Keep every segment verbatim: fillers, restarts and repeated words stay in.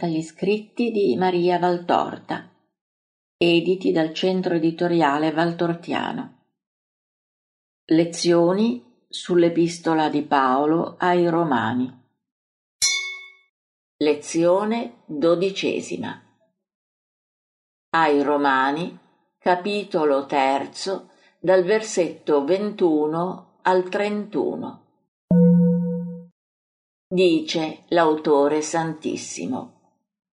dagli scritti di Maria Valtorta, editi dal Centro Editoriale Valtortiano. Lezioni sull'Epistola di Paolo ai Romani. Lezione dodicesima. Ai Romani, capitolo terzo, dal versetto ventuno al trentuno. Dice l'autore santissimo: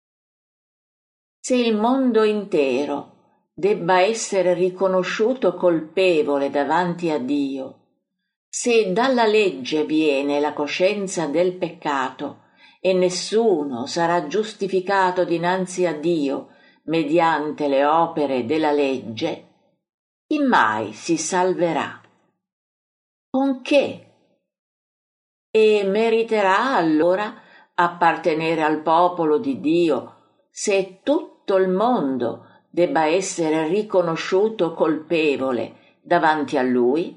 se il mondo intero debba essere riconosciuto colpevole davanti a Dio, se dalla legge viene la coscienza del peccato e nessuno sarà giustificato dinanzi a Dio mediante le opere della legge, chi mai si salverà? Con che? E meriterà allora appartenere al popolo di Dio se tutto il mondo debba essere riconosciuto colpevole davanti a Lui?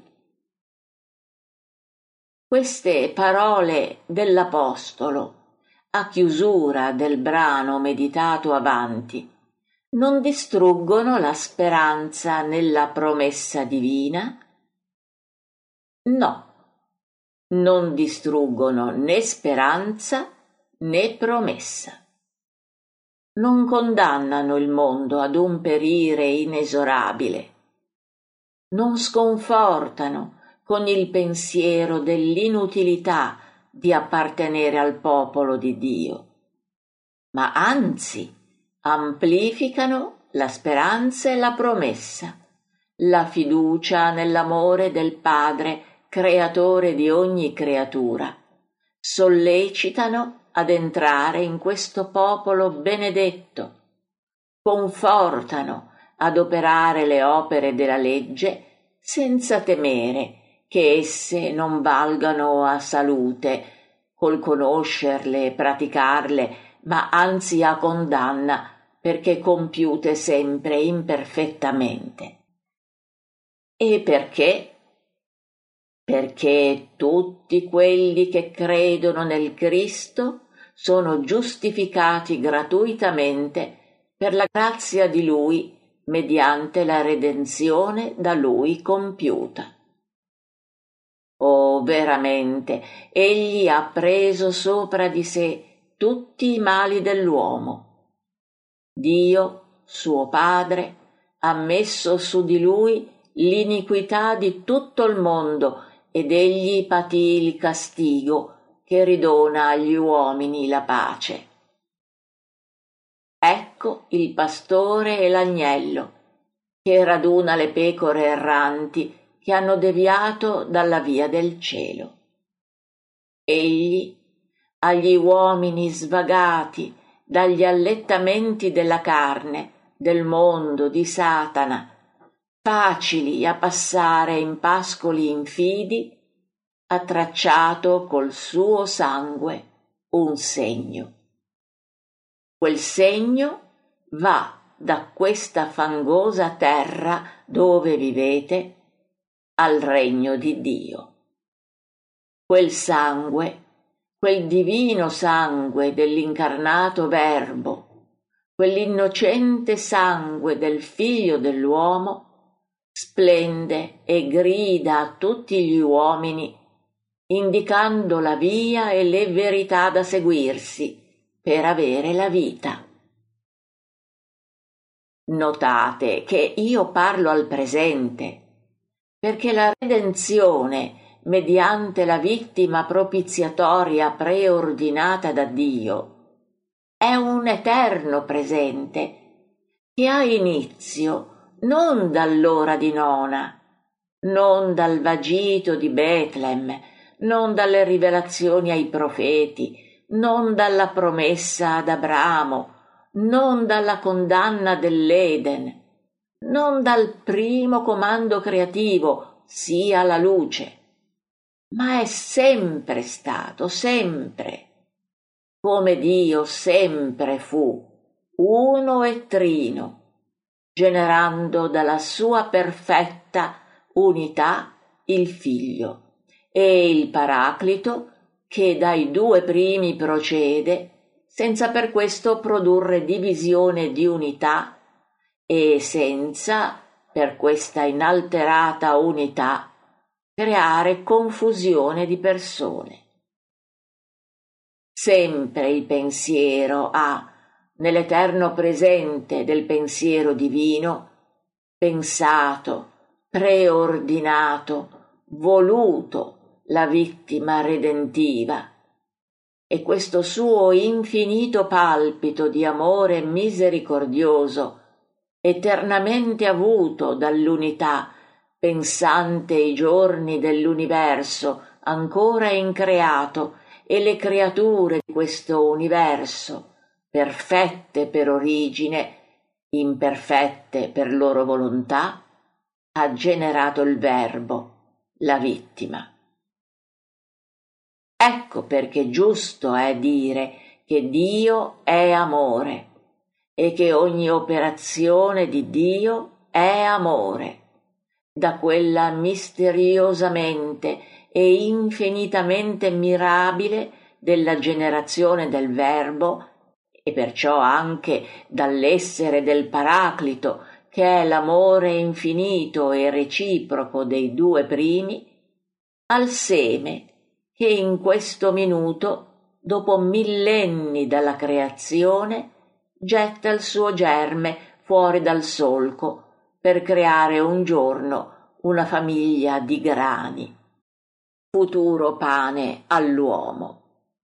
Queste parole dell'Apostolo, a chiusura del brano meditato avanti, non distruggono la speranza nella promessa divina? No. Non distruggono né speranza né promessa. Non condannano il mondo ad un perire inesorabile. Non sconfortano con il pensiero dell'inutilità di appartenere al popolo di Dio, ma anzi amplificano la speranza e la promessa, la fiducia nell'amore del Padre creatore di ogni creatura, sollecitano ad entrare in questo popolo benedetto, confortano ad operare le opere della legge senza temere che esse non valgano a salute col conoscerle e praticarle, ma anzi a condanna perché compiute sempre imperfettamente. E perché? Perché tutti quelli che credono nel Cristo sono giustificati gratuitamente per la grazia di Lui mediante la redenzione da Lui compiuta. Oh, veramente, Egli ha preso sopra di sé tutti i mali dell'uomo. Dio, suo Padre, ha messo su di Lui l'iniquità di tutto il mondo ed egli patì il castigo che ridona agli uomini la pace. Ecco il pastore e l'agnello che raduna le pecore erranti che hanno deviato dalla via del cielo. Egli agli uomini svagati dagli allettamenti della carne, del mondo, di Satana, facili a passare in pascoli infidi, ha tracciato col suo sangue un segno. Quel segno va da questa fangosa terra dove vivete al regno di Dio. Quel sangue, quel divino sangue dell'incarnato Verbo, quell'innocente sangue del Figlio dell'uomo, splende e grida a tutti gli uomini, indicando la via e le verità da seguirsi per avere la vita. Notate che io parlo al presente, perché la redenzione mediante la vittima propiziatoria preordinata da Dio è un eterno presente che ha inizio non dall'ora di nona, non dal vagito di Betlem, non dalle rivelazioni ai profeti, non dalla promessa ad Abramo, non dalla condanna dell'Eden, non dal primo comando creativo, sia la luce, ma è sempre stato, sempre, come Dio sempre fu, uno e trino, generando dalla sua perfetta unità il Figlio e il Paraclito che dai due primi procede senza per questo produrre divisione di unità e senza, per questa inalterata unità, creare confusione di persone. Sempre il pensiero ha, nell'eterno presente del pensiero divino, pensato, preordinato, voluto la vittima redentiva, e questo suo infinito palpito di amore misericordioso, eternamente avuto dall'unità, pensante i giorni dell'universo ancora increato e le creature di questo universo, perfette per origine, imperfette per loro volontà, ha generato il Verbo, la vittima. Ecco perché giusto è dire che Dio è amore e che ogni operazione di Dio è amore, da quella misteriosamente e infinitamente mirabile della generazione del Verbo e perciò anche dall'essere del Paraclito, che è l'amore infinito e reciproco dei due primi, al seme che in questo minuto, dopo millenni dalla creazione, getta il suo germe fuori dal solco per creare un giorno una famiglia di grani, futuro pane all'uomo.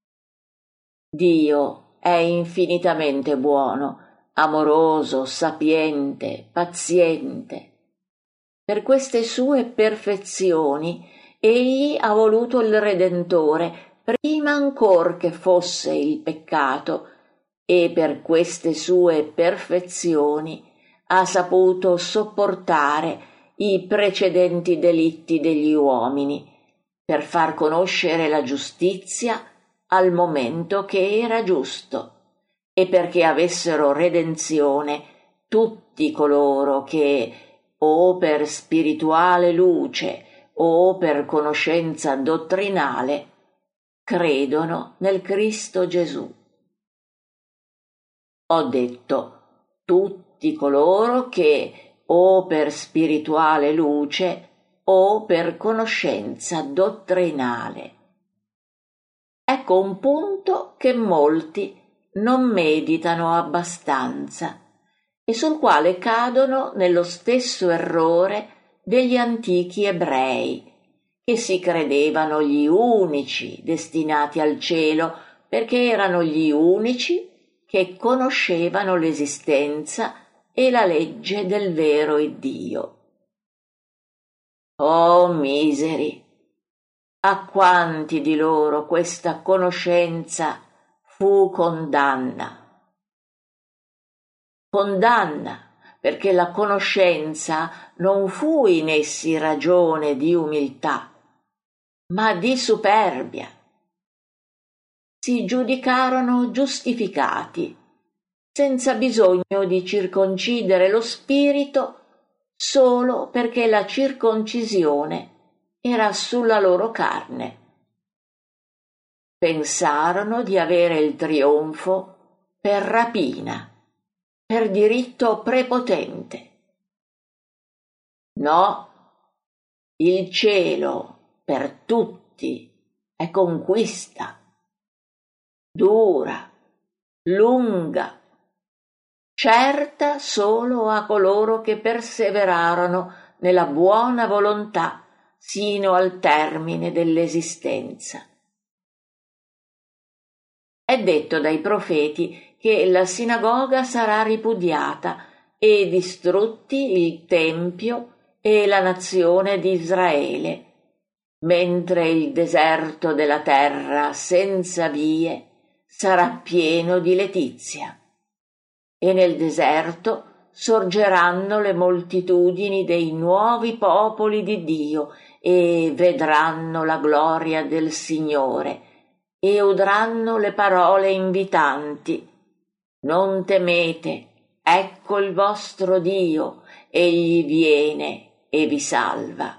Dio è infinitamente buono, amoroso, sapiente, paziente. Per queste sue perfezioni egli ha voluto il Redentore prima ancor che fosse il peccato, e per queste sue perfezioni ha saputo sopportare i precedenti delitti degli uomini, per far conoscere la giustizia al momento che era giusto, e perché avessero redenzione tutti coloro che, o per spirituale luce o per conoscenza dottrinale, credono nel Cristo Gesù. Ho detto tutti coloro che, o per spirituale luce o per conoscenza dottrinale. Ecco un punto che molti non meditano abbastanza e sul quale cadono nello stesso errore degli antichi ebrei, che si credevano gli unici destinati al cielo perché erano gli unici che conoscevano l'esistenza e la legge del vero Iddio. Oh miseri! A quanti di loro questa conoscenza fu condanna. Condanna, perché la conoscenza non fu in essi ragione di umiltà, ma di superbia. Si giudicarono giustificati, senza bisogno di circoncidere lo spirito, solo perché la circoncisione era sulla loro carne. Pensarono di avere il trionfo per rapina, per diritto prepotente. No, il cielo per tutti è conquista, dura, lunga, certa solo a coloro che perseverarono nella buona volontà sino al termine dell'esistenza. È detto dai profeti che la sinagoga sarà ripudiata e distrutti il tempio e la nazione di Israele, mentre il deserto della terra senza vie sarà pieno di letizia, e nel deserto sorgeranno le moltitudini dei nuovi popoli di Dio e vedranno la gloria del Signore e udranno le parole invitanti. Non temete, ecco il vostro Dio, egli viene e vi salva.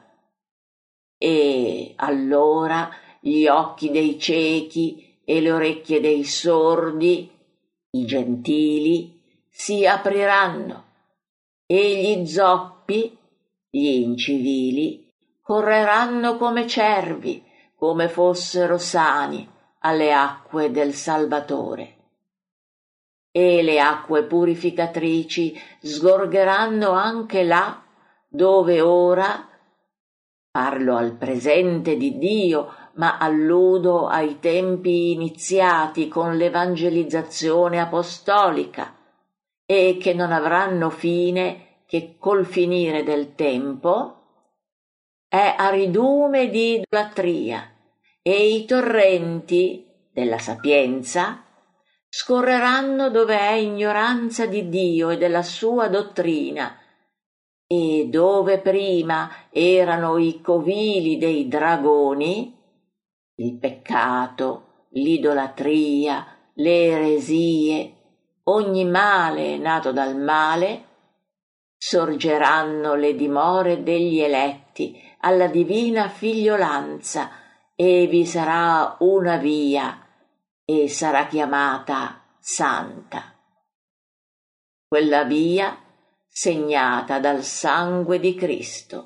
E allora gli occhi dei ciechi e le orecchie dei sordi I gentili si apriranno e gli zoppi, gli incivili, correranno come cervi, come fossero sani alle acque del Salvatore. E le acque purificatrici sgorgeranno anche là dove ora, parlo al presente di Dio, ma alludo ai tempi iniziati con l'evangelizzazione apostolica e che non avranno fine che col finire del tempo, è aridume di idolatria, e i torrenti della sapienza scorreranno dove è ignoranza di Dio e della sua dottrina, e dove prima erano i covili dei dragoni, il peccato, l'idolatria, le eresie, ogni male nato dal male, sorgeranno le dimore degli eletti alla divina figliolanza, e vi sarà una via, e sarà chiamata santa. Quella via segnata dal sangue di Cristo.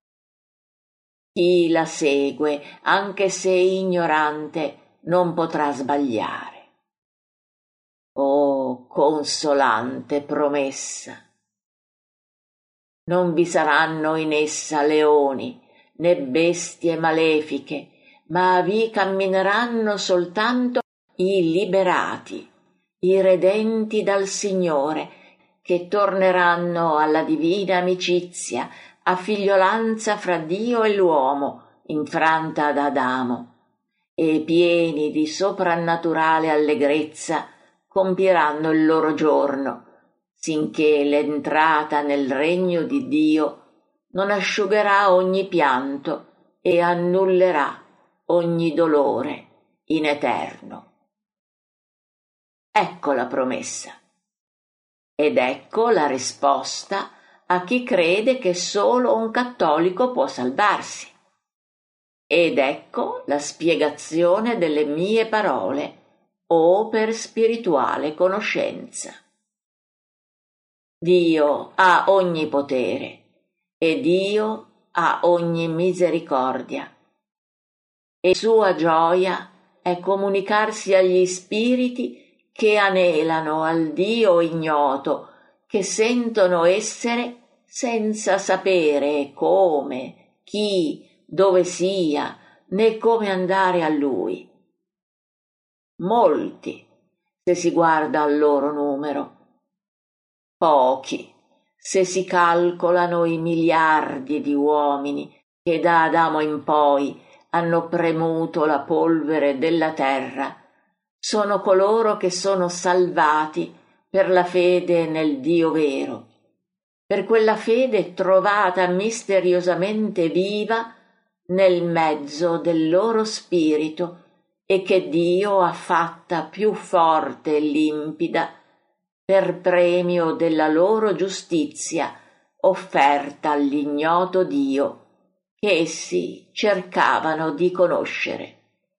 Chi la segue, anche se ignorante, non potrà sbagliare. Oh, consolante promessa! Non vi saranno in essa leoni, né bestie malefiche, ma vi cammineranno soltanto i liberati, i redenti dal Signore, che torneranno alla divina amicizia, a figliolanza fra Dio e l'uomo, infranta da Adamo, e pieni di soprannaturale allegrezza compieranno il loro giorno, sinché l'entrata nel regno di Dio non asciugherà ogni pianto e annullerà ogni dolore in eterno. Ecco la promessa. Ed ecco la risposta a chi crede che solo un cattolico può salvarsi. Ed ecco la spiegazione delle mie parole, o per spirituale conoscenza. Dio ha ogni potere e Dio ha ogni misericordia, e sua gioia è comunicarsi agli spiriti che anelano al Dio ignoto, che sentono essere senza sapere come, chi, dove sia, né come andare a Lui. Molti, se si guarda al loro numero, pochi, se si calcolano i miliardi di uomini che da Adamo in poi hanno premuto la polvere della terra, sono coloro che sono salvati per la fede nel Dio vero, per quella fede trovata misteriosamente viva nel mezzo del loro spirito e che Dio ha fatta più forte e limpida per premio della loro giustizia offerta all'ignoto Dio che essi cercavano di conoscere.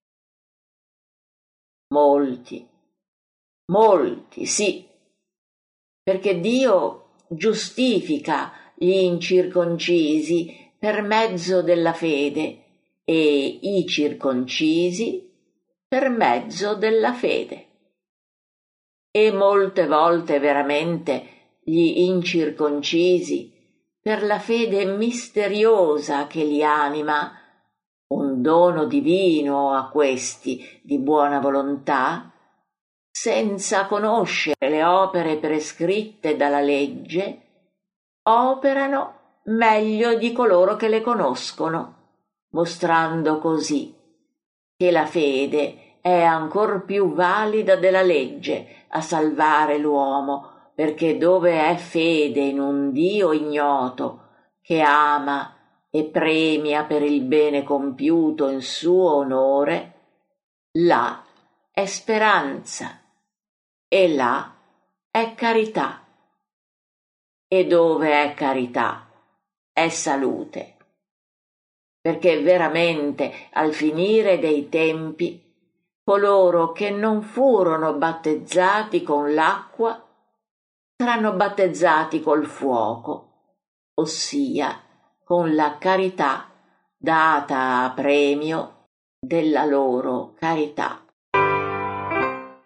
Molti, molti, sì, perché Dio giustifica gli incirconcisi per mezzo della fede e i circoncisi per mezzo della fede. E molte volte veramente gli incirconcisi, per la fede misteriosa che li anima, un dono divino a questi di buona volontà, senza conoscere le opere prescritte dalla legge, operano meglio di coloro che le conoscono, mostrando così che la fede è ancor più valida della legge a salvare l'uomo, perché dove è fede in un Dio ignoto che ama e premia per il bene compiuto in suo onore, là è speranza e là è carità. E dove è carità è salute, perché veramente al finire dei tempi coloro che non furono battezzati con l'acqua saranno battezzati col fuoco, ossia con la carità data a premio della loro carità.